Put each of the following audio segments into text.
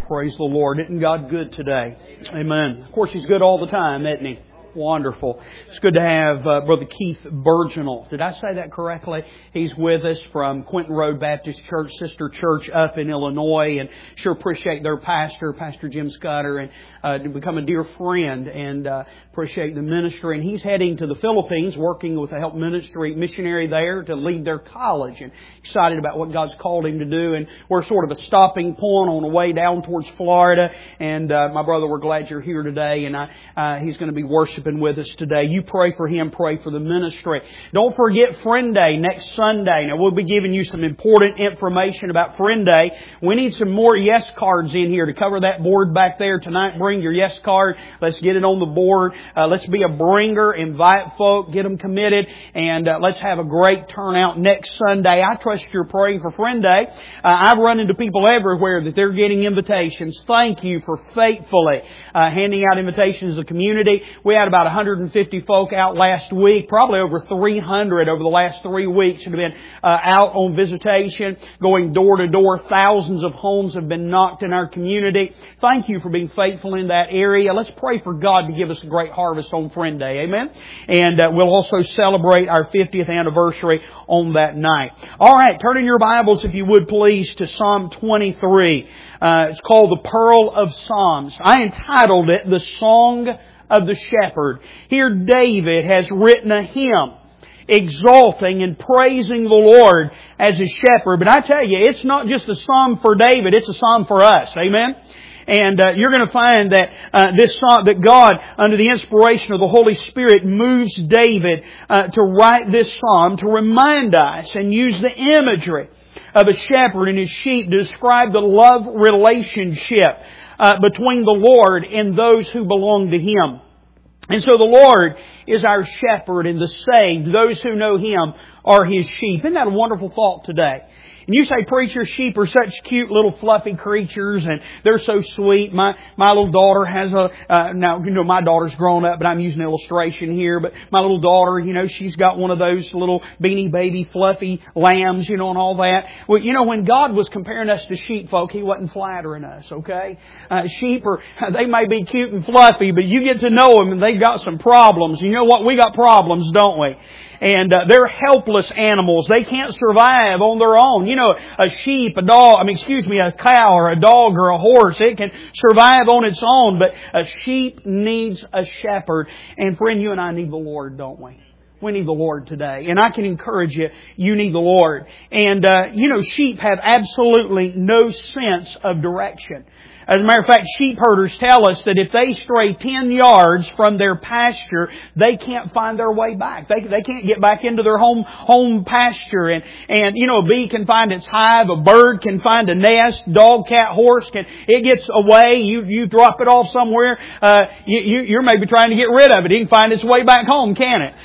Praise the Lord. Isn't God good today? Amen. Of course, He's good all the time, isn't He? Wonderful. It's good to have Brother Keith Burginal. Did I say that correctly? He's with us from Quinton Road Baptist Church, sister church up in Illinois, and sure appreciate their pastor, Pastor Jim Scudder, and to become a dear friend, and appreciate the ministry. And he's heading to the Philippines, working with a help ministry missionary there to lead their college, and excited about what God's called him to do. And we're sort of a stopping point on the way down towards Florida. And my brother, we're glad you're here today, and he's going to be worshiping with us today. You pray for him, pray for the ministry. Don't forget Friend Day next Sunday. Now we'll be giving you some important information about Friend Day. We need some more yes cards in here to cover that board back there tonight. Bring your yes card. Let's get it on the board. Let's be a bringer. Invite folk. Get them committed. And let's have a great turnout next Sunday. I trust you're praying for Friend Day. I've run into people everywhere that they're getting invitations. Thank you for faithfully handing out invitations to the community. We had about 150 folk out last week. Probably over 300 over the last 3 weeks have been out on visitation, going door to door. Thousands of homes have been knocked in our community. Thank you for being faithful in that area. Let's pray for God to give us a great harvest on Friend Day. Amen? And we'll also celebrate our 50th anniversary on that night. All right, turn in your Bibles, if you would please, to Psalm 23. It's called the Pearl of Psalms. I entitled it The Song of the Shepherd. Here David has written a hymn exalting and praising the Lord as His shepherd. But I tell you, it's not just a psalm for David, it's a psalm for us. Amen? And you're going to find that this psalm, that God, under the inspiration of the Holy Spirit, moves David to write this psalm to remind us and use the imagery of a shepherd and his sheep to describe the love relationship between the Lord and those who belong to Him. And so the Lord is our shepherd, and the saved, those who know Him, are His sheep. Isn't that a wonderful thought today? And you say, preacher, sheep are such cute little fluffy creatures and they're so sweet. My little daughter has now, you know, my daughter's grown up, but I'm using an illustration here. But my little daughter, you know, she's got one of those little Beanie Baby fluffy lambs, you know, and all that. Well, you know, when God was comparing us to sheep folk, He wasn't flattering us, okay? Sheep they may be cute and fluffy, but you get to know them and they've got some problems. You know what? We got problems, don't we? And they're helpless animals. They can't survive on their own. You know, a sheep, a cow or a dog or a horse, it can survive on its own. But a sheep needs a shepherd. And friend, you and I need the Lord, don't we? We need the Lord today. And I can encourage you, you need the Lord. And, you know, sheep have absolutely no sense of direction. As a matter of fact, sheep herders tell us that if they stray 10 yards from their pasture, they can't find their way back. They can't get back into their home pasture. And you know, a bee can find its hive, a bird can find a nest, dog, cat, horse it gets away. You drop it off somewhere. You're maybe trying to get rid of it. It can find its way back home, can it?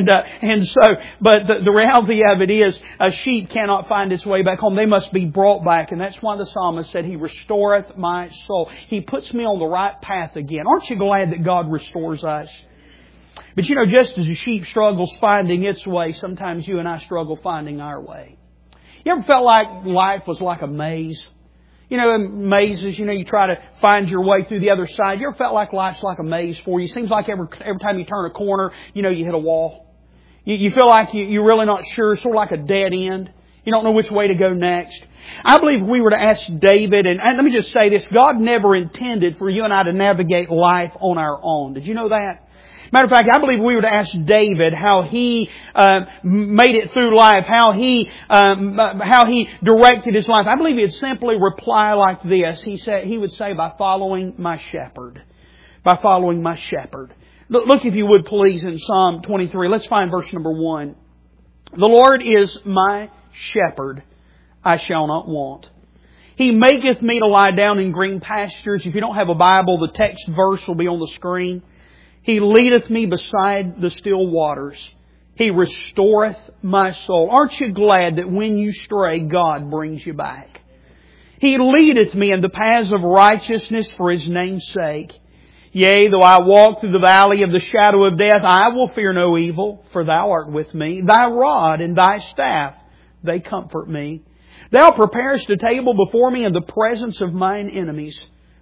But the reality of it is, a sheep cannot find its way back home. They must be brought back. And that's why the psalmist said, He restoreth my soul. He puts me on the right path again. Aren't you glad that God restores us? But you know, just as a sheep struggles finding its way, sometimes you and I struggle finding our way. You ever felt like life was like a maze? You know, in mazes, you know, you try to find your way through the other side. You ever felt like life's like a maze for you? Seems like every time you turn a corner, you know, you hit a wall. You feel like you're really not sure, sort of like a dead end. You don't know which way to go next. I believe if we were to ask David, and let me just say this, God never intended for you and I to navigate life on our own. Did you know that? Matter of fact, I believe if we were to ask David how he made it through life, how he directed his life, I believe he'd simply reply like this. He would say, by following my shepherd. By following my shepherd. Look, if you would please, in Psalm 23. Let's find verse number 1. The Lord is my shepherd, I shall not want. He maketh me to lie down in green pastures. If you don't have a Bible, the text verse will be on the screen. He leadeth me beside the still waters. He restoreth my soul. Aren't you glad that when you stray, God brings you back? He leadeth me in the paths of righteousness for His name's sake. Yea, though I walk through the valley of the shadow of death, I will fear no evil, for Thou art with me. Thy rod and Thy staff, they comfort me. Thou preparest a table before me in the presence of mine enemies.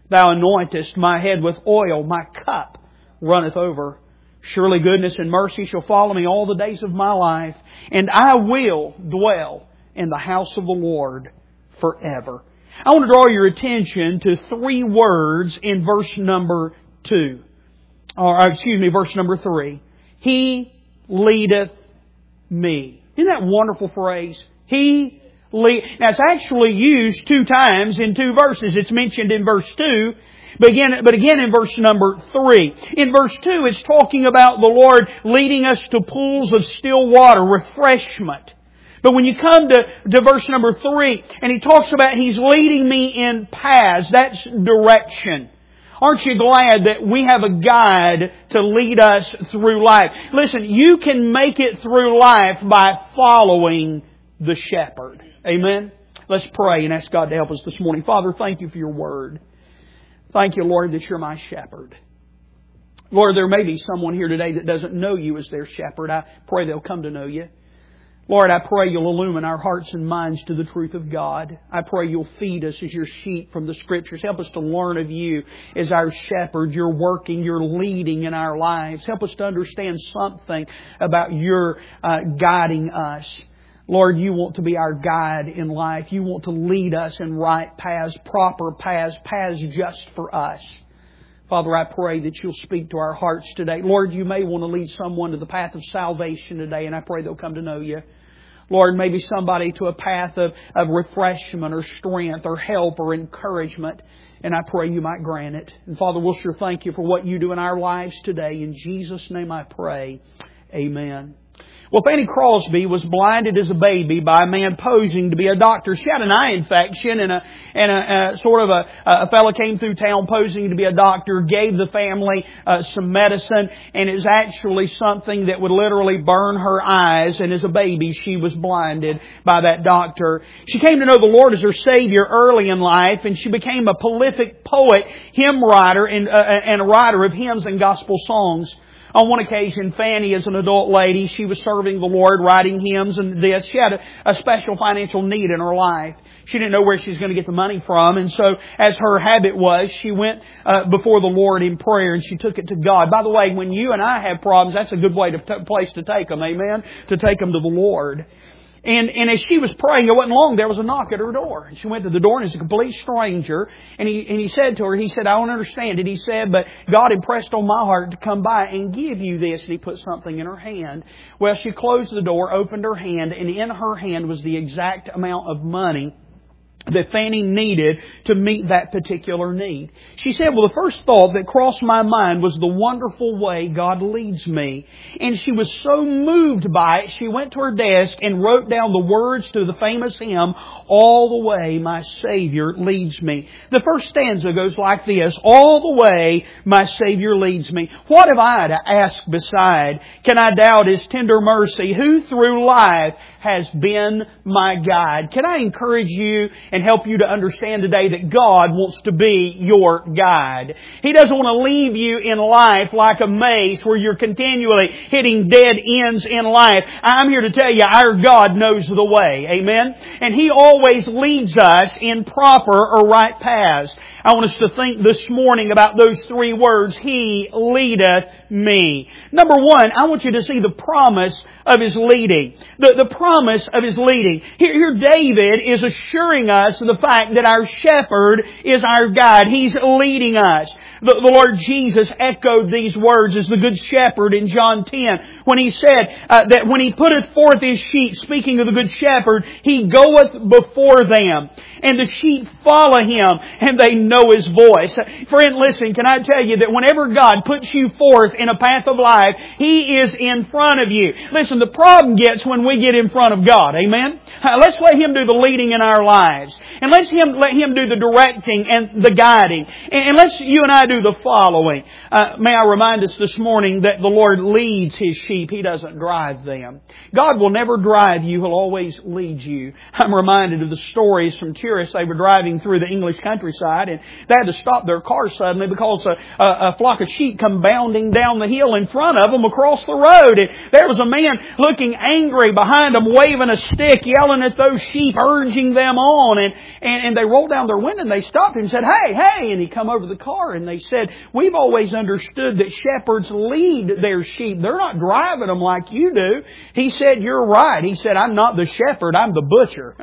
Thou anointest my head with oil, my cup runneth over. Surely goodness and mercy shall follow me all the days of my life, and I will dwell in the house of the Lord forever. I want to draw your attention to 3 words in verse number 2. Verse number 3. He leadeth me. Isn't that a wonderful phrase? Now it's actually used 2 times in 2 verses. It's mentioned in verse 2, but again in verse number 3. In verse 2 it's talking about the Lord leading us to pools of still water, refreshment. But when you come to verse number 3, and He talks about He's leading me in paths, that's direction. Aren't you glad that we have a guide to lead us through life? Listen, you can make it through life by following the shepherd. Amen? Let's pray and ask God to help us this morning. Father, thank You for Your Word. Thank You, Lord, that You're my shepherd. Lord, there may be someone here today that doesn't know You as their shepherd. I pray they'll come to know You. Lord, I pray You'll illumine our hearts and minds to the truth of God. I pray You'll feed us as Your sheep from the Scriptures. Help us to learn of You as our shepherd. You're working, You're leading in our lives. Help us to understand something about Your guiding us. Lord, You want to be our guide in life. You want to lead us in right paths, proper paths, paths just for us. Father, I pray that You'll speak to our hearts today. Lord, You may want to lead someone to the path of salvation today, and I pray they'll come to know You. Lord, maybe somebody to a path of refreshment or strength or help or encouragement, and I pray You might grant it. And Father, we'll sure thank You for what You do in our lives today. In Jesus' name I pray. Amen. Well, Fanny Crosby was blinded as a baby by a man posing to be a doctor. She had an eye infection, and a fellow came through town posing to be a doctor, gave the family some medicine, and it was actually something that would literally burn her eyes. And as a baby, she was blinded by that doctor. She came to know the Lord as her Savior early in life, and she became a prolific poet, hymn writer, and a writer of hymns and gospel songs. On one occasion, Fanny, as an adult lady, she was serving the Lord, writing hymns and this. She had a special financial need in her life. She didn't know where she was going to get the money from. And so, as her habit was, she went before the Lord in prayer and she took it to God. By the way, when you and I have problems, that's a good place to take them, amen? To take them to the Lord. And as she was praying, it wasn't long, there was a knock at her door. And she went to the door, and it's a complete stranger. And he said to her, he said, I don't understand it. He said, but God impressed on my heart to come by and give you this. And He put something in her hand. Well, she closed the door, opened her hand, and in her hand was the exact amount of money that Fanny needed to meet that particular need. She said, well, the first thought that crossed my mind was the wonderful way God leads me. And she was so moved by it, she went to her desk and wrote down the words to the famous hymn, All the Way My Savior Leads Me. The first stanza goes like this, All the way my Savior leads me. What have I to ask beside? Can I doubt His tender mercy, who through life has been my guide? Can I encourage you and help you to understand today that God wants to be your guide? He doesn't want to leave you in life like a maze where you're continually hitting dead ends in life. I'm here to tell you, our God knows the way. Amen? And He always leads us in proper or right paths. I want us to think this morning about those 3 words, He leadeth me. Number 1, I want you to see the promise of His leading. The promise of His leading. Here David is assuring us of the fact that our shepherd is our guide. He's leading us. The Lord Jesus echoed these words as the Good Shepherd in John 10 when He said that when He putteth forth His sheep, speaking of the Good Shepherd, He goeth before them. And the sheep follow Him and they know His voice. Friend, listen, can I tell you that whenever God puts you forth in a path of life, He is in front of you. Listen, the problem gets when we get in front of God. Amen? Let's let Him do the leading in our lives. And let Him do the directing and the guiding. And let's you and I do the following. May I remind us this morning that the Lord leads His sheep. He doesn't drive them. God will never drive you. He'll always lead you. I'm reminded of the stories from tourists. They were driving through the English countryside and they had to stop their car suddenly because a flock of sheep come bounding down the hill in front of them across the road. And there was a man looking angry behind them, waving a stick, yelling at those sheep, urging them on. And they rolled down their window and they stopped him and said, "Hey, hey!" And he come over the car and they said, "We've always understood that shepherds lead their sheep. They're not driving them like you do." He said, "You're right." He said, "I'm not the shepherd, I'm the butcher."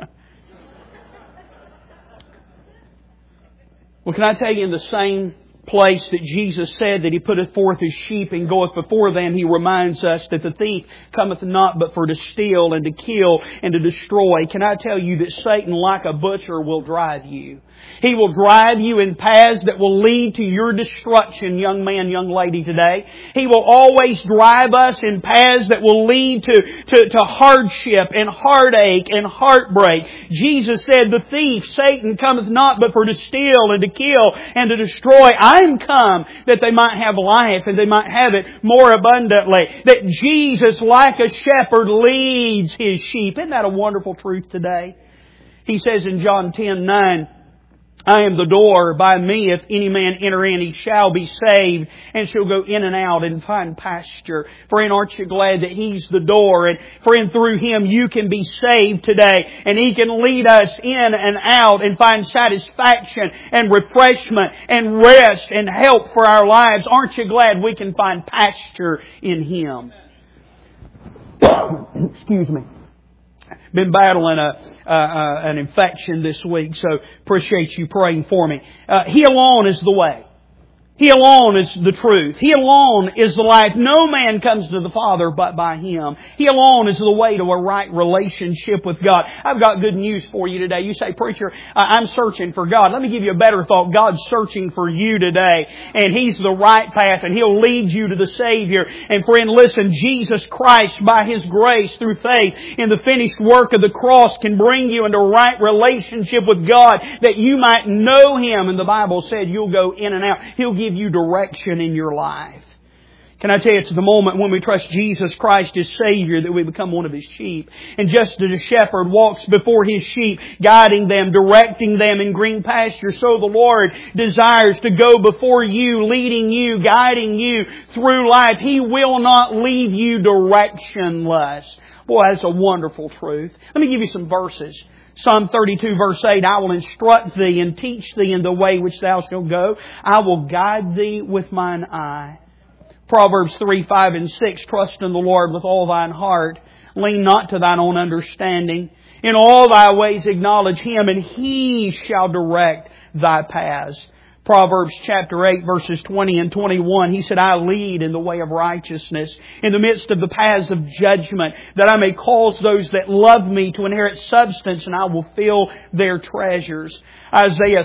Well, can I tell you, in the same place that Jesus said that He putteth forth His sheep and goeth before them, He reminds us that the thief cometh not but for to steal and to kill and to destroy. Can I tell you that Satan, like a butcher, will drive you? He will drive you in paths that will lead to your destruction, young man, young lady today. He will always drive us in paths that will lead to hardship and heartache and heartbreak. Jesus said, "The thief, Satan, cometh not but for to steal and to kill and to destroy. I'm come that they might have life and they might have it more abundantly." That Jesus, like a shepherd, leads His sheep. Isn't that a wonderful truth today? He says in John 10:9, "I am the door. By me, if any man enter in, he shall be saved, and shall go in and out and find pasture." Friend, aren't you glad that He's the door? And friend, through Him you can be saved today. And He can lead us in and out and find satisfaction and refreshment and rest and help for our lives. Aren't you glad we can find pasture in Him? Excuse me. Been battling an infection this week, so appreciate you praying for me. He alone is the way. He alone is the truth. He alone is the life. No man comes to the Father but by Him. He alone is the way to a right relationship with God. I've got good news for you today. You say, "Preacher, I'm searching for God." Let me give you a better thought. God's searching for you today. And He's the right path and He'll lead you to the Savior. And friend, listen, Jesus Christ, by His grace through faith in the finished work of the cross, can bring you into a right relationship with God that you might know Him. And the Bible said you'll go in and out. He'll give you direction in your life. Can I tell you, it's the moment when we trust Jesus Christ as Savior that we become one of His sheep. And just as a shepherd walks before his sheep, guiding them, directing them in green pasture, so the Lord desires to go before you, leading you, guiding you through life. He will not leave you directionless. Boy, that's a wonderful truth. Let me give you some verses. Psalm 32 verse 8, "I will instruct thee and teach thee in the way which thou shalt go. I will guide thee with mine eye." Proverbs 3, 5 and 6, "Trust in the Lord with all thine heart. Lean not to thine own understanding. In all thy ways acknowledge Him, and He shall direct thy paths." Proverbs chapter 8 verses 20 and 21, He said, "I lead in the way of righteousness, in the midst of the paths of judgment, that I may cause those that love me to inherit substance, and I will fill their treasures." Isaiah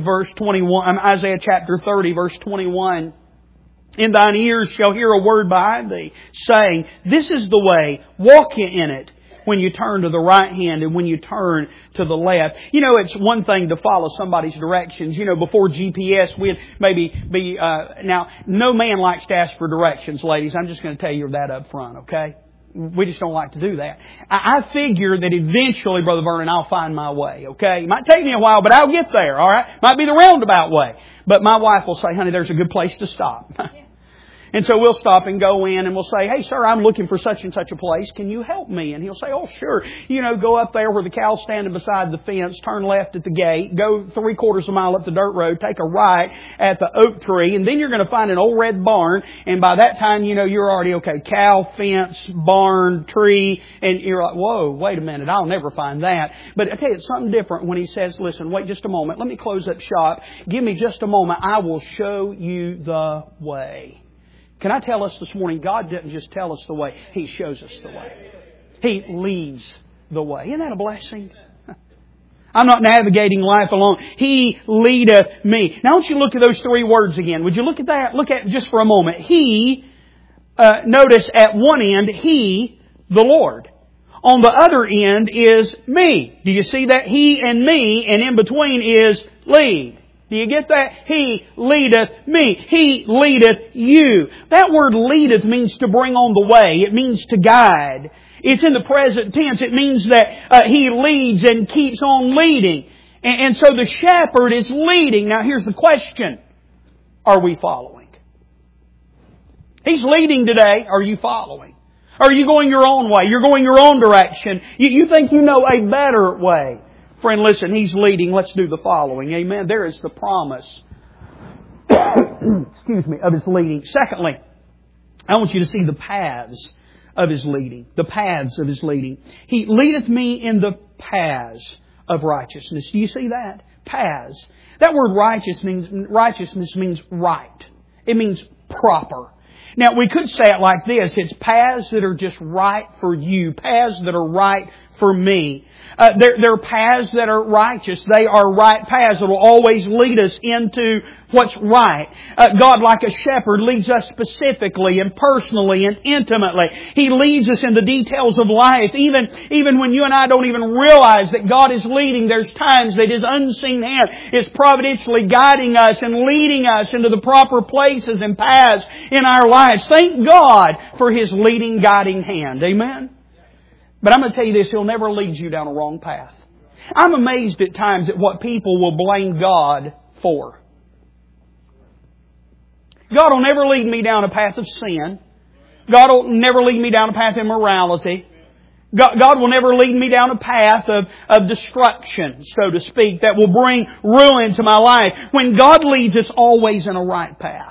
chapter 30 verse 21, "In thine ears shall hear a word behind thee, saying, This is the way, walk ye in it, when you turn to the right hand and when you turn to the left." You know, it's one thing to follow somebody's directions. You know, before GPS, we'd maybe be, now, no man likes to ask for directions, ladies. I'm just going to tell you that up front, okay? We just don't like to do that. I figure that eventually, Brother Vernon, I'll find my way, okay? It might take me a while, but I'll get there, alright? Might be the roundabout way. But my wife will say, "Honey, there's a good place to stop." And so we'll stop and go in and we'll say, "Hey, sir, I'm looking for such and such a place. Can you help me?" And he'll say, "Oh, sure. You know, go up there where the cow's standing beside the fence, turn left at the gate, go 3/4 mile up the dirt road, take a right at the oak tree, and then you're going to find an old red barn. And by that time, you know, you're already okay. Cow, fence, barn, tree." And you're like, "Whoa, wait a minute. I'll never find that." But I tell you, it's something different when he says, "Listen, wait just a moment. Let me close up shop. Give me just a moment. I will show you the way." Can I tell us this morning, God doesn't just tell us the way, He shows us the way. He leads the way. Isn't that a blessing? I'm not navigating life alone. He leadeth me. Now, I want you to look at those three words again. Would you look at that? Look at it just for a moment. He, notice at one end, He, the Lord. On the other end is me. Do you see that? He and me, and in between is lead. Do you get that? He leadeth me. He leadeth you. That word leadeth means to bring on the way. It means to guide. It's in the present tense. It means that He leads and keeps on leading. And so the shepherd is leading. Now here's the question. Are we following? He's leading today. Are you following? Are you going your own way? You're going your own direction. You think you know a better way. Friend, listen, He's leading. Let's do the following. Amen. There is the promise excuse me, of His leading. Secondly, I want you to see the paths of His leading. The paths of His leading. He leadeth me in the paths of righteousness. Do you see that? Paths. That word righteousness means right. It means proper. Now, we could say it like this. It's paths that are just right for you. Paths that are right for me. They're paths that are righteous. They are right paths that will always lead us into what's right. God, like a shepherd, leads us specifically and personally and intimately. He leads us in the details of life. Even when you and I don't even realize that God is leading, there's times that His unseen hand is providentially guiding us and leading us into the proper places and paths in our lives. Thank God for His leading, guiding hand. Amen? But I'm going to tell you this, He'll never lead you down a wrong path. I'm amazed at times at what people will blame God for. God will never lead me down a path of sin. God will never lead me down a path of immorality. God will never lead me down a path of destruction, so to speak, that will bring ruin to my life. When God leads us always in a right path.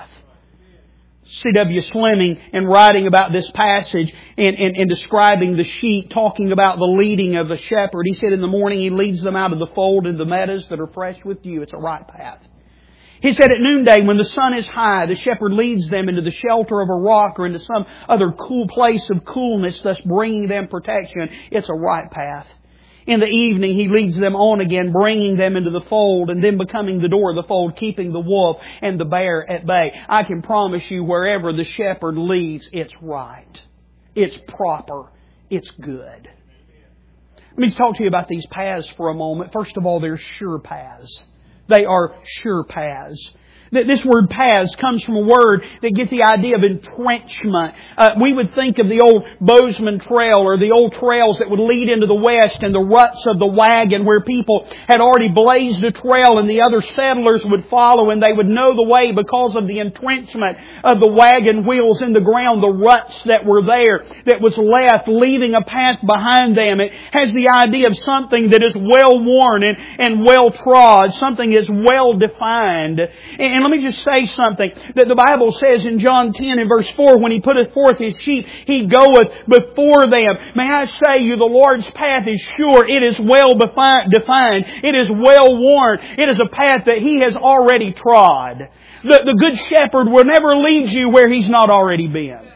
C.W. Slimming, in writing about this passage and describing the sheep, talking about the leading of the shepherd, he said in the morning He leads them out of the fold into the meadows that are fresh with dew. It's a right path. He said at noonday when the sun is high, the shepherd leads them into the shelter of a rock or into some other cool place of coolness, thus bringing them protection. It's a right path. In the evening, He leads them on again, bringing them into the fold and then becoming the door of the fold, keeping the wolf and the bear at bay. I can promise you, wherever the shepherd leads, it's right. It's proper. It's good. Let me talk to you about these paths for a moment. First of all, they're sure paths. They are sure paths. This word paths comes from a word that gets the idea of entrenchment. We would think of the old Bozeman Trail or the old trails that would lead into the west and the ruts of the wagon where people had already blazed a trail and the other settlers would follow and they would know the way because of the entrenchment of the wagon wheels in the ground, the ruts that were there that was left, leaving a path behind them. It has the idea of something that is well worn and well trod, something is well defined. And let me just say something that the Bible says in John 10 and verse 4, when He putteth forth His sheep, He goeth before them. May I say you, the Lord's path is sure. It is well defined. It is well worn. It is a path that He has already trod. The Good Shepherd will never lead you where He's not already been.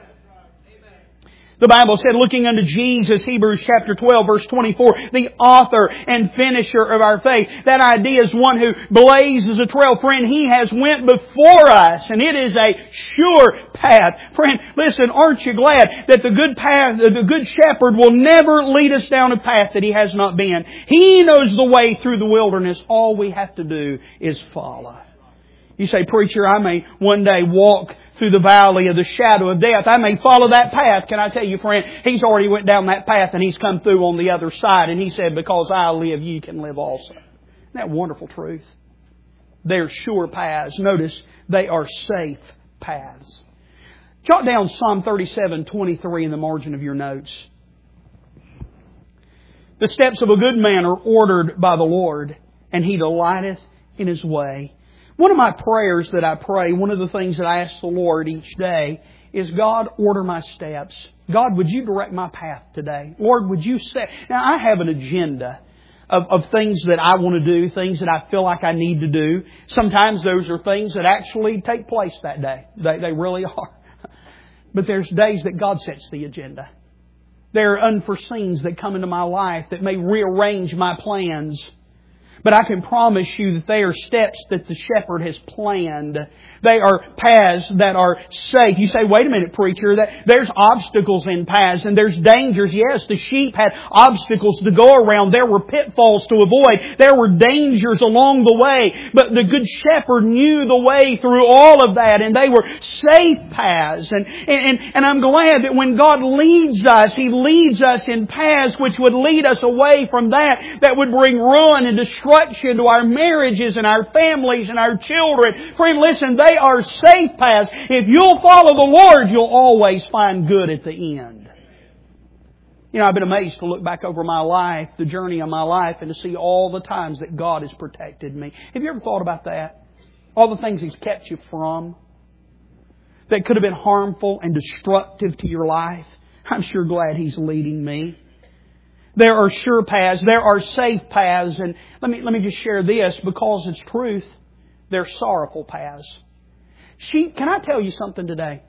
The Bible said, looking unto Jesus, Hebrews chapter 12, verse 24, the author and finisher of our faith. That idea is one who blazes a trail. Friend, He has went before us, and it is a sure path. Friend, listen, aren't you glad that the Good Shepherd will never lead us down a path that He has not been? He knows the way through the wilderness. All we have to do is follow. You say, preacher, I may one day walk through the valley of the shadow of death. I may follow that path. Can I tell you, friend, He's already went down that path and He's come through on the other side. And He said, because I live, you can live also. Isn't that wonderful truth? They're sure paths. Notice, they are safe paths. Jot down Psalm 37:23 in the margin of your notes. The steps of a good man are ordered by the Lord, and He delighteth in His way. One of my prayers that I pray, one of the things that I ask the Lord each day is, God, order my steps. God, would You direct my path today? Lord, would You set... Now, I have an agenda of things that I want to do, things that I feel like I need to do. Sometimes those are things that actually take place that day. They really are. But there's days that God sets the agenda. There are unforeseens that come into my life that may rearrange my plans. But I can promise you that they are steps that the shepherd has planned. They are paths that are safe. You say, wait a minute, preacher, that there's obstacles in paths and there's dangers. Yes, the sheep had obstacles to go around. There were pitfalls to avoid. There were dangers along the way. But the good shepherd knew the way through all of that, and they were safe paths. And I'm glad that when God leads us, He leads us in paths which would lead us away from that would bring ruin and destruction to our marriages and our families and our children. Friend, listen, they are safe paths. If you'll follow the Lord, you'll always find good at the end. You know, I've been amazed to look back over my life, the journey of my life, and to see all the times that God has protected me. Have you ever thought about that? All the things He's kept you from that could have been harmful and destructive to your life. I'm sure glad He's leading me. There are sure paths. There are safe paths. And let me just share this because it's truth. They're sorrowful paths. Can I tell you something today?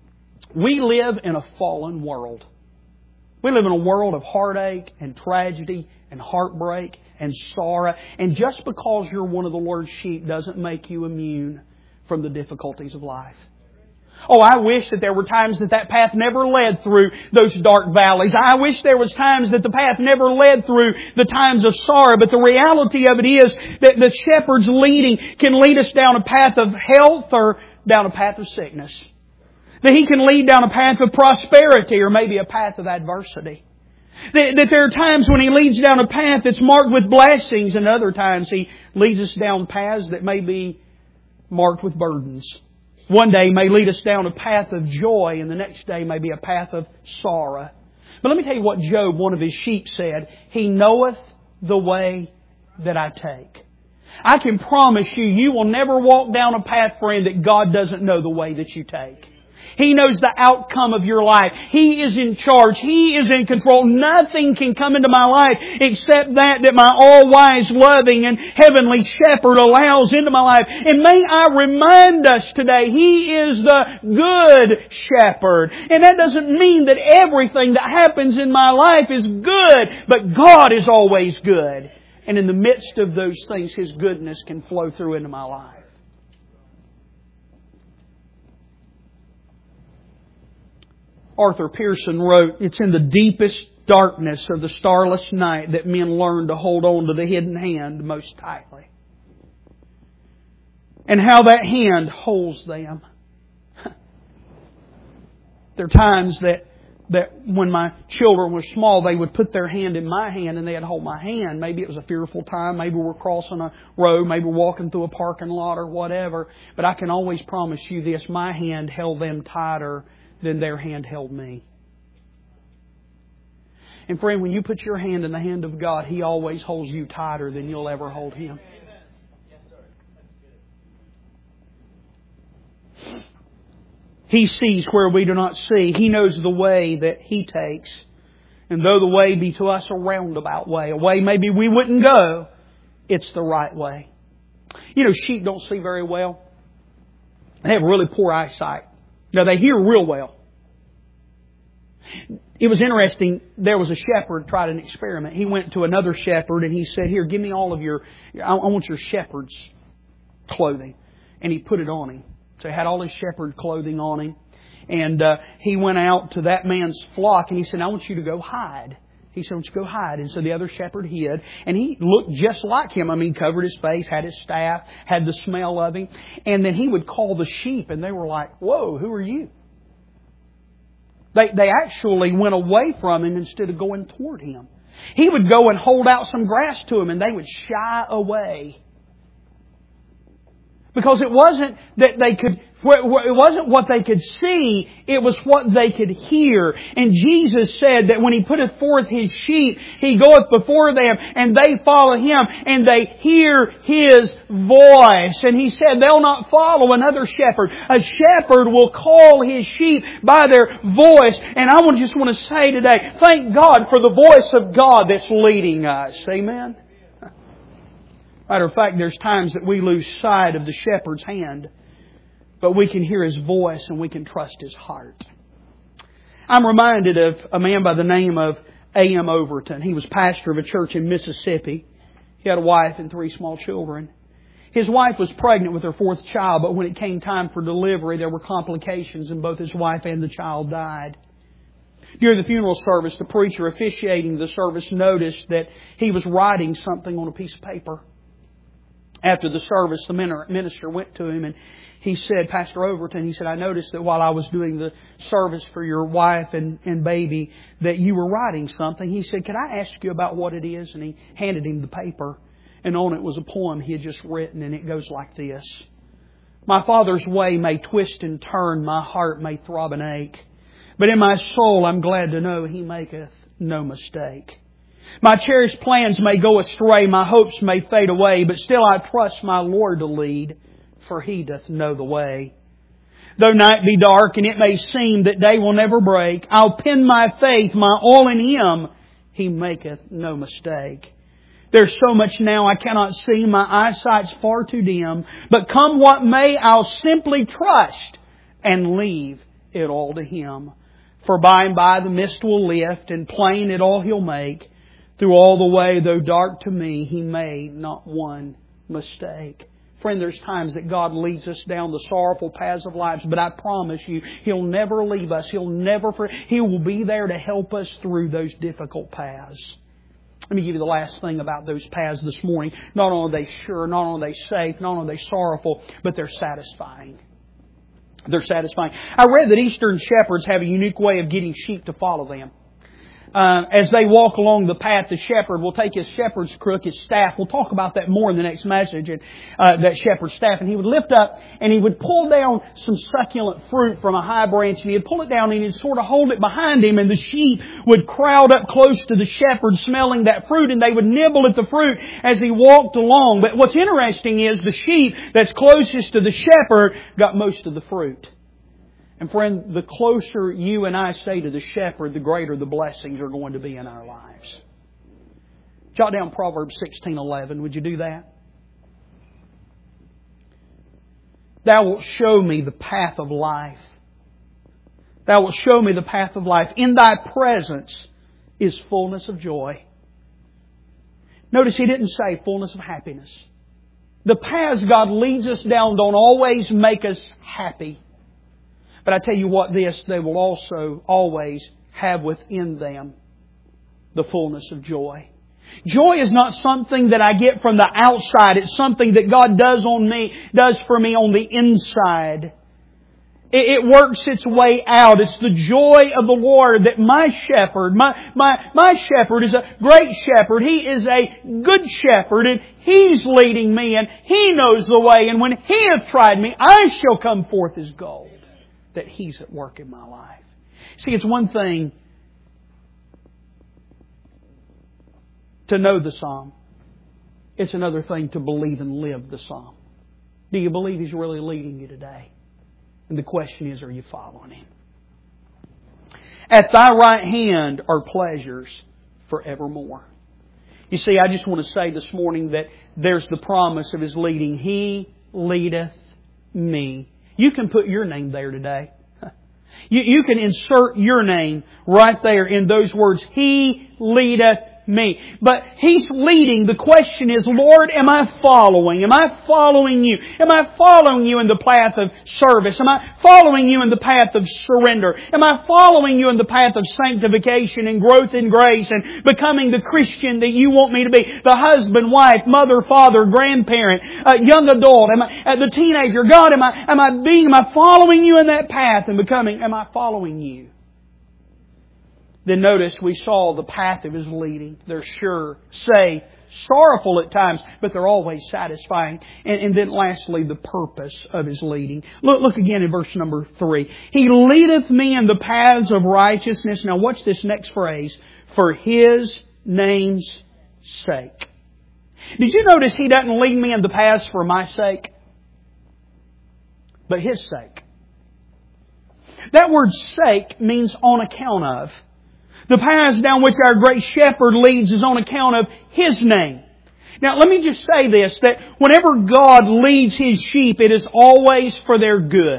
We live in a fallen world. We live in a world of heartache and tragedy and heartbreak and sorrow. And just because you're one of the Lord's sheep doesn't make you immune from the difficulties of life. Oh, I wish that there were times that path never led through those dark valleys. I wish there was times that the path never led through the times of sorrow. But the reality of it is that the shepherd's leading can lead us down a path of health or down a path of sickness. That He can lead down a path of prosperity or maybe a path of adversity. That there are times when He leads down a path that's marked with blessings, and other times He leads us down paths that may be marked with burdens. One day may lead us down a path of joy, and the next day may be a path of sorrow. But let me tell you what Job, one of his sheep, said. He knoweth the way that I take. I can promise you, you will never walk down a path, friend, that God doesn't know the way that you take. He knows the outcome of your life. He is in charge. He is in control. Nothing can come into my life except that my all-wise, loving, and heavenly shepherd allows into my life. And may I remind us today, He is the good shepherd. And that doesn't mean that everything that happens in my life is good, but God is always good. And in the midst of those things, His goodness can flow through into my life. Arthur Pearson wrote, it's in the deepest darkness of the starless night that men learn to hold on to the hidden hand most tightly. And how that hand holds them. There are times that when my children were small, they would put their hand in my hand and they'd hold my hand. Maybe it was a fearful time. Maybe we're crossing a road. Maybe we're walking through a parking lot or whatever. But I can always promise you this. My hand held them tighter than their hand held me. And friend, when you put your hand in the hand of God, He always holds you tighter than you'll ever hold Him. He sees where we do not see. He knows the way that He takes. And though the way be to us a roundabout way, a way maybe we wouldn't go, it's the right way. You know, sheep don't see very well. They have really poor eyesight. Now, they hear real well. It was interesting. There was a shepherd tried an experiment. He went to another shepherd and he said, here, give me all of I want your shepherd's clothing. And he put it on him. So he had all his shepherd clothing on him. And he went out to that man's flock and he said, I want you to go hide. He said, I want you to go hide. And so the other shepherd hid. And he looked just like him. I mean, covered his face, had his staff, had the smell of him. And then he would call the sheep and they were like, whoa, who are you? They actually went away from him instead of going toward him. He would go and hold out some grass to him and they would shy away. Because it wasn't that it wasn't what they could see, it was what they could hear. And Jesus said that when He putteth forth His sheep, He goeth before them, and they follow Him, and they hear His voice. And He said they'll not follow another shepherd. A shepherd will call his sheep by their voice. And I just want to say today, thank God for the voice of God that's leading us. Amen? Matter of fact, there's times that we lose sight of the shepherd's hand, but we can hear His voice and we can trust His heart. I'm reminded of a man by the name of A.M. Overton. He was pastor of a church in Mississippi. He had a wife and 3 small children. His wife was pregnant with her 4th child, but when it came time for delivery, there were complications and both his wife and the child died. During the funeral service, the preacher officiating the service noticed that he was writing something on a piece of paper. After the service, the minister went to him and he said, Pastor Overton, he said, I noticed that while I was doing the service for your wife and baby, that you were writing something. He said, could I ask you about what it is? And he handed him the paper. And on it was a poem he had just written, and it goes like this. My Father's way may twist and turn, my heart may throb and ache. But in my soul I'm glad to know He maketh no mistake. My cherished plans may go astray, my hopes may fade away, but still I trust my Lord to lead, for He doth know the way. Though night be dark and it may seem that day will never break, I'll pin my faith, my all in Him. He maketh no mistake. There's so much now I cannot see, my eyesight's far too dim, but come what may, I'll simply trust and leave it all to Him. For by and by the mist will lift, and plain it all He'll make. Through all the way, though dark to me, He made not one mistake. Friend, there's times that God leads us down the sorrowful paths of life, but I promise you, He'll never leave us. He will be there to help us through those difficult paths. Let me give you the last thing about those paths this morning. Not only are they sure, not only are they safe, not only are they sorrowful, but they're satisfying. They're satisfying. I read that Eastern shepherds have a unique way of getting sheep to follow them. As they walk along the path, the shepherd will take his shepherd's crook, his staff. We'll talk about that more in the next message. And that shepherd's staff, and he would lift up and he would pull down some succulent fruit from a high branch, and he'd pull it down and he'd sort of hold it behind him, and the sheep would crowd up close to the shepherd, smelling that fruit, and they would nibble at the fruit as he walked along. But what's interesting is the sheep that's closest to the shepherd got most of the fruit. And friend, the closer you and I stay to the shepherd, the greater the blessings are going to be in our lives. Jot down Proverbs 16:11. Would you do that? Thou wilt show me the path of life. Thou wilt show me the path of life. In Thy presence is fullness of joy. Notice He didn't say fullness of happiness. The paths God leads us down don't always make us happy. But I tell you what, they will also always have within them the fullness of joy. Joy is not something that I get from the outside. It's something that God does for me on the inside. It works its way out. It's the joy of the Lord that my shepherd, my shepherd is a great shepherd. He is a good shepherd, and He's leading me, and He knows the way. And when He hath tried me, I shall come forth as gold. That He's at work in my life. See, it's one thing to know the Psalm. It's another thing to believe and live the Psalm. Do you believe He's really leading you today? And the question is, are you following Him? At Thy right hand are pleasures forevermore. You see, I just want to say this morning that there's the promise of His leading. He leadeth me. You can put your name there today. You can insert your name right there in those words. He leadeth me. But He's leading. The question is, Lord, am I following? Am I following You? Am I following You in the path of service? Am I following You in the path of surrender? Am I following You in the path of sanctification and growth in grace and becoming the Christian that You want me to be? The husband, wife, mother, father, grandparent, young adult, the teenager. God, am I following You in that path and am I following You? Then notice we saw the path of His leading. They're sure, safe, sorrowful at times, but they're always satisfying. And then lastly, the purpose of His leading. Look again in verse number 3. He leadeth me in the paths of righteousness. Now watch this next phrase. For His name's sake. Did you notice He doesn't lead me in the paths for my sake? But His sake. That word sake means on account of. The paths down which our great shepherd leads is on account of His name. Now let me just say this, that whenever God leads His sheep, it is always for their good.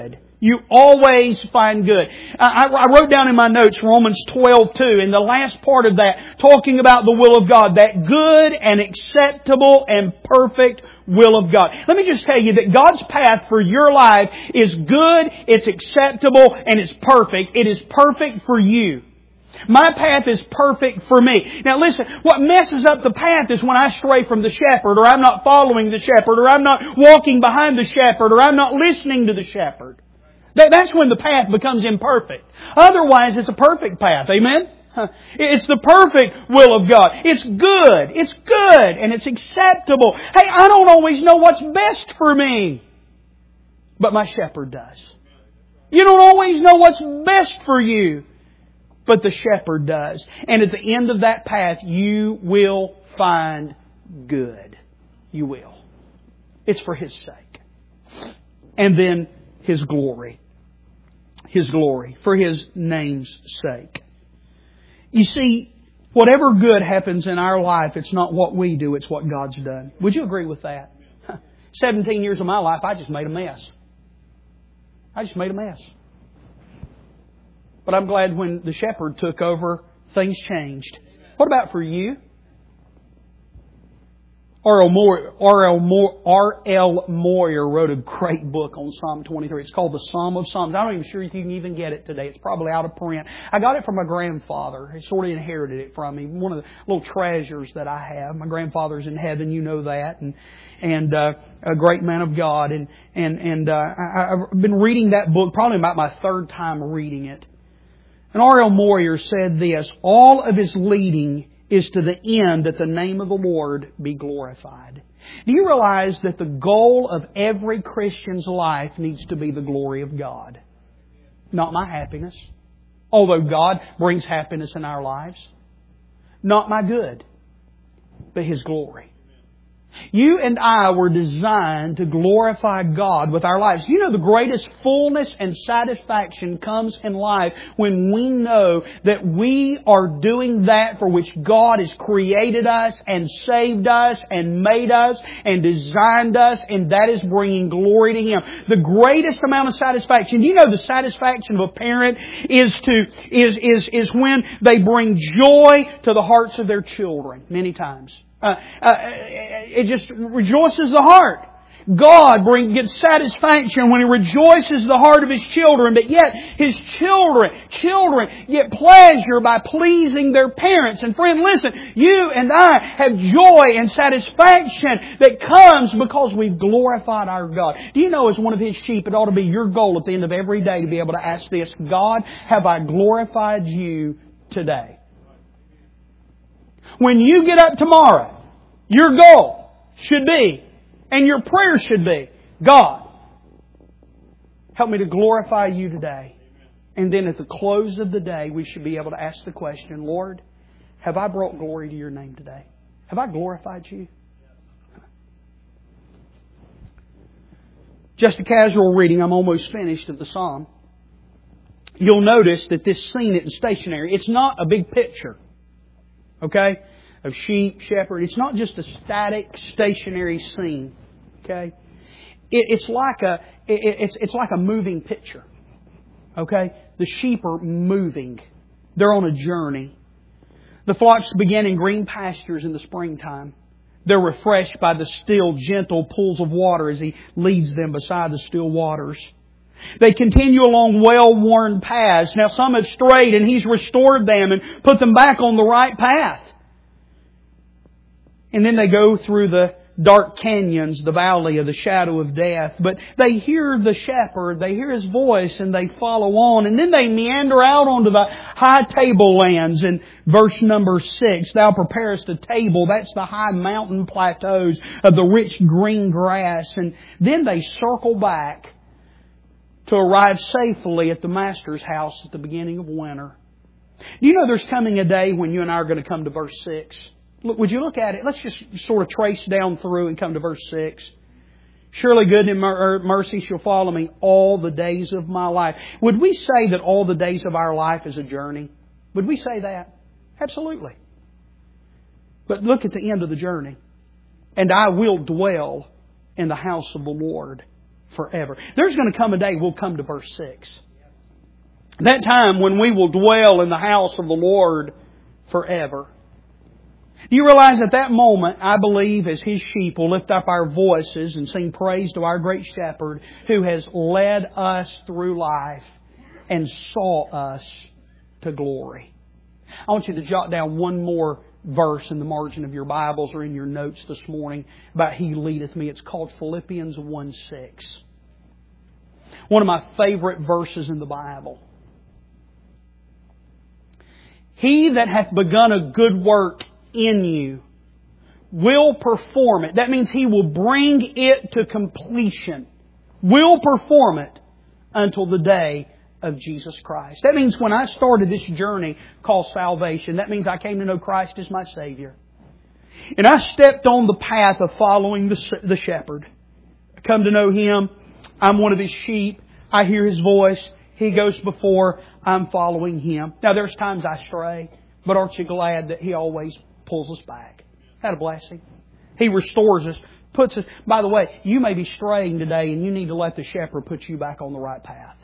You always find good. I wrote down in my notes Romans 12:2, in the last part of that, talking about the will of God, that good and acceptable and perfect will of God. Let me just tell you that God's path for your life is good, it's acceptable, and it's perfect. It is perfect for you. My path is perfect for me. Now listen, what messes up the path is when I stray from the shepherd, or I'm not following the shepherd, or I'm not walking behind the shepherd, or I'm not listening to the shepherd. That's when the path becomes imperfect. Otherwise, it's a perfect path. Amen? It's the perfect will of God. It's good, and it's acceptable. Hey, I don't always know what's best for me, but my shepherd does. You don't always know what's best for you, but the shepherd does. And at the end of that path, you will find good. You will. It's for His sake. And then His glory. His glory. For His name's sake. You see, whatever good happens in our life, it's not what we do, it's what God's done. Would you agree with that? 17 years of my life, I just made a mess. I just made a mess. But I'm glad when the shepherd took over, things changed. What about for you? R.L. Moyer wrote a great book on Psalm 23. It's called The Psalm of Psalms. I'm not even sure if you can even get it today. It's probably out of print. I got it from my grandfather. He sort of inherited it from me. One of the little treasures that I have. My grandfather's in heaven, you know that. And a great man of God. I've been reading that book probably about my third time reading it. And R.L. Moyer said this, all of his leading is to the end that the name of the Lord be glorified. Do you realize that the goal of every Christian's life needs to be the glory of God? Not my happiness. Although God brings happiness in our lives. Not my good, but His glory. You and I were designed to glorify God with our lives. You know, the greatest fullness and satisfaction comes in life when we know that we are doing that for which God has created us and saved us and made us and designed us, and that is bringing glory to Him. The greatest amount of satisfaction. You know, the satisfaction of a parent is when they bring joy to the hearts of their children many times. It just rejoices the heart. God gets satisfaction when He rejoices the heart of His children, but yet His children get pleasure by pleasing their parents. And friend, listen, you and I have joy and satisfaction that comes because we've glorified our God. Do you know, as one of His sheep, it ought to be your goal at the end of every day to be able to ask this, God, have I glorified You today? When you get up tomorrow, your goal should be, and your prayer should be, God, help me to glorify You today. And then at the close of the day, we should be able to ask the question, Lord, have I brought glory to Your name today? Have I glorified You? Just a casual reading, I'm almost finished, of the Psalm. You'll notice that this scene isn't stationary. It's not a big picture. Okay? Of sheep, shepherd. It's not just a static, stationary scene. Okay? It's like a moving picture. Okay? The sheep are moving. They're on a journey. The flocks begin in green pastures in the springtime. They're refreshed by the still, gentle pools of water as He leads them beside the still waters. They continue along well-worn paths. Now some have strayed and He's restored them and put them back on the right path. And then they go through the dark canyons, the valley of the shadow of death. But they hear the shepherd, they hear His voice, and they follow on. And then they meander out onto the high tablelands. In verse number 6, Thou preparest a table. That's the high mountain plateaus of the rich green grass. And then they circle back to arrive safely at the Master's house at the beginning of winter. Do you know there's coming a day when you and I are going to come to verse 6? Look, would you look at it? Let's just sort of trace down through and come to verse 6. Surely goodness and mercy shall follow me all the days of my life. Would we say that all the days of our life is a journey? Would we say that? Absolutely. But look at the end of the journey. And I will dwell in the house of the Lord forever. There's going to come a day, we'll come to verse 6. That time when we will dwell in the house of the Lord forever. Do you realize at that moment, I believe, as His sheep will lift up our voices and sing praise to our great Shepherd who has led us through life and saw us to glory. I want you to jot down one more verse in the margin of your Bibles or in your notes this morning about He leadeth me. It's called Philippians 1:6. One of my favorite verses in the Bible. He that hath begun a good work in you will perform it. That means He will bring it to completion. Will perform it until the day of Jesus Christ. That means when I started this journey called salvation, that means I came to know Christ as my Savior. And I stepped on the path of following the Shepherd. I come to know Him. I'm one of His sheep. I hear His voice. He goes before. I'm following Him. Now there's times I stray, but aren't you glad that He always pulls us back? Isn't that a blessing? He restores us, puts us... By the way, you may be straying today and you need to let the Shepherd put you back on the right path.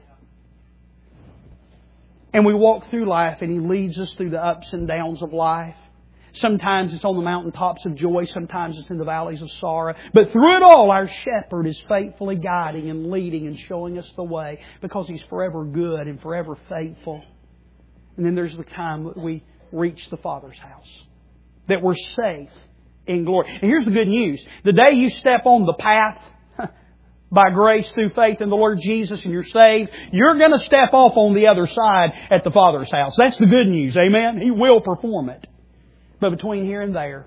And we walk through life and He leads us through the ups and downs of life. Sometimes it's on the mountaintops of joy. Sometimes it's in the valleys of sorrow. But through it all, our Shepherd is faithfully guiding and leading and showing us the way because He's forever good and forever faithful. And then there's the time that we reach the Father's house. That we're safe in glory. And here's the good news. The day you step on the path by grace through faith in the Lord Jesus and you're saved, you're going to step off on the other side at the Father's house. That's the good news. Amen? He will perform it. But between here and there,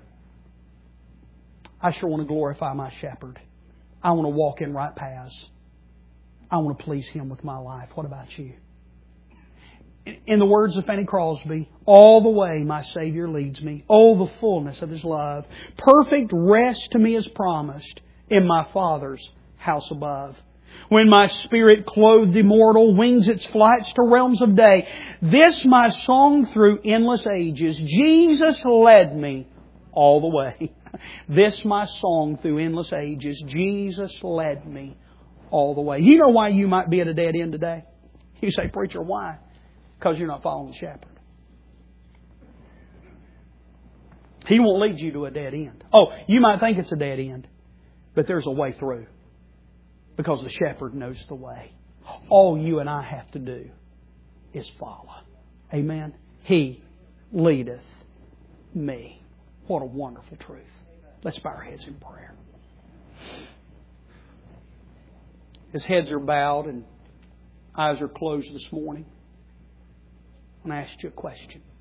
I sure want to glorify my Shepherd. I want to walk in right paths. I want to please Him with my life. What about you? In the words of Fanny Crosby, all the way my Savior leads me. Oh, the fullness of His love. Perfect rest to me is promised in my Father's house above. When my spirit clothed immortal wings its flights to realms of day, this my song through endless ages, Jesus led me all the way. This my song through endless ages, Jesus led me all the way. You know why you might be at a dead end today? You say, preacher, why? Because you're not following the Shepherd. He won't lead you to a dead end. Oh, you might think it's a dead end, but there's a way through. Because the Shepherd knows the way. All you and I have to do is follow. Amen? He leadeth me. What a wonderful truth. Let's bow our heads in prayer. As heads are bowed and eyes are closed this morning, I want to ask you a question.